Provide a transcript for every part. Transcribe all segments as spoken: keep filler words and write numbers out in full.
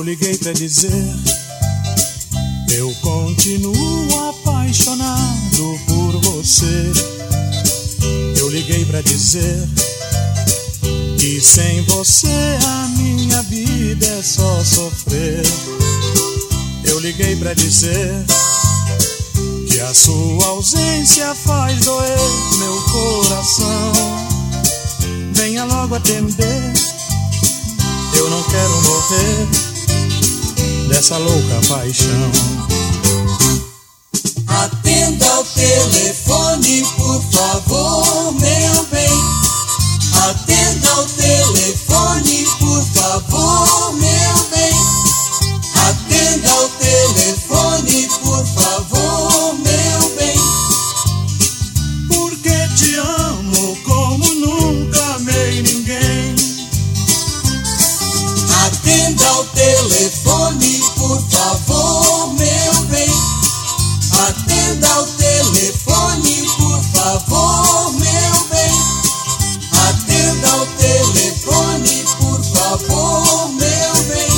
liguei pra dizer, eu continuo apaixonado por você. Eu liguei pra dizer que sem você a minha vida é só sofrer. Eu liguei pra dizer que a sua ausência faz doer meu coração. Venha logo atender, eu não quero morrer dessa louca paixão. Atenda o telefone, por favor, meu bem. Atenda o telefone, por favor, meu bem. Atenda o telefone, por favor, meu bem. Porque te amo como nunca amei ninguém. Atenda o telefone, por favor, meu bem. Atenda o telefone, por favor, meu bem. Atenda o telefone, por favor, meu bem.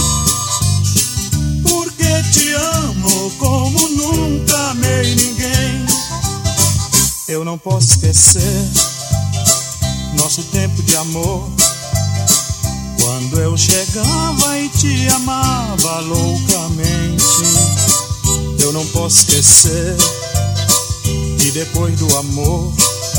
Porque te amo como nunca amei ninguém. Eu não posso esquecer nosso tempo de amor, quando eu chegava e te amava loucamente. Eu não posso esquecer que depois do amor,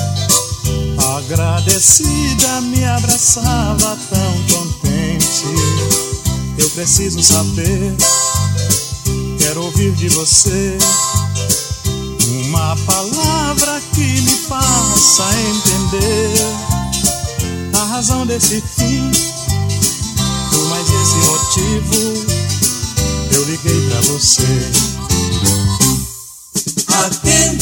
agradecida, me abraçava tão contente. Eu preciso saber, quero ouvir de você uma palavra que me faça entender a razão desse fim. Por mais esse motivo, eu liguei pra você. Atenda